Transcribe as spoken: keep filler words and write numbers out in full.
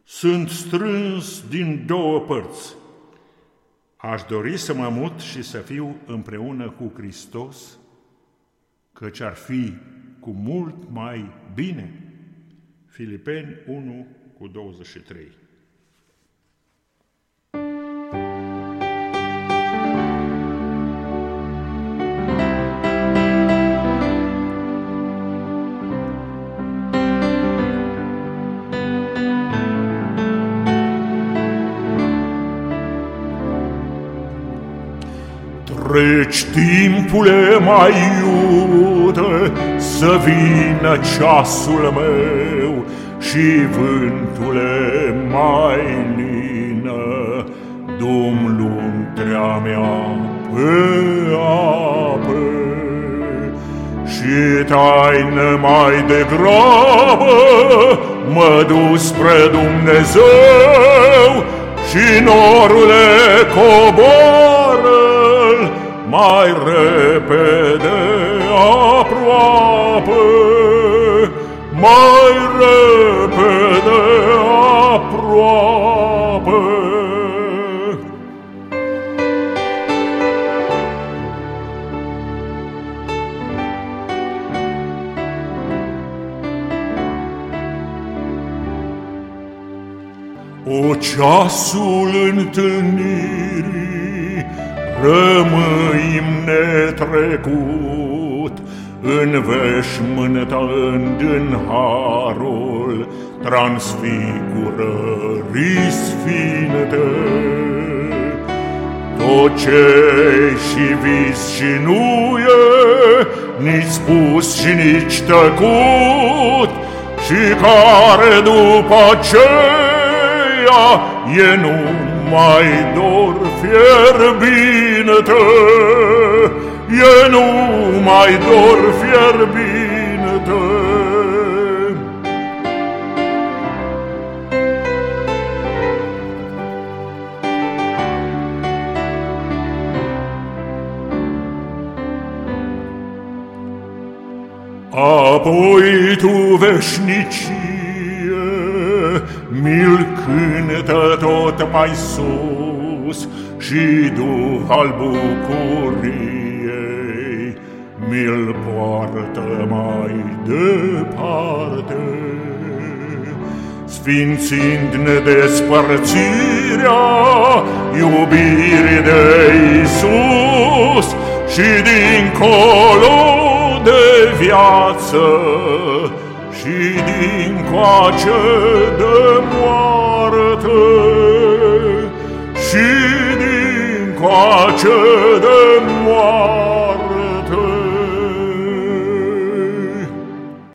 Sunt strâns din două părți. Aș dori să mă mut și să fiu împreună cu Hristos, căci ar fi cu mult mai bine. Filipeni unu cu douăzeci și trei. Treci timpule, mai iute, să vină ceasul meu, și vântule mai lină, dum luntrea mea pe ape. Și taină mai degrabă mă duc spre Dumnezeu, și norule coboară mai repede aproape, mai repede aproape. O ceasul întâlnirii rămâim netrecut, în veșmântând în harul transfigurării sfinte. Tot ce-i și vis și nu e, nici spus și nici tăcut, și care după aceea e numai dor fierbinte, e numai dor fierbinte. Apoi tu, veșnicie, mi-l cântă tot mai sus, și Duh al bucuriei mi-l poartă mai departe, sfințind nedespărțirea iubirii de Iisus, și dincolo de viață, și dincoace de moarte, și dincoace de moarte.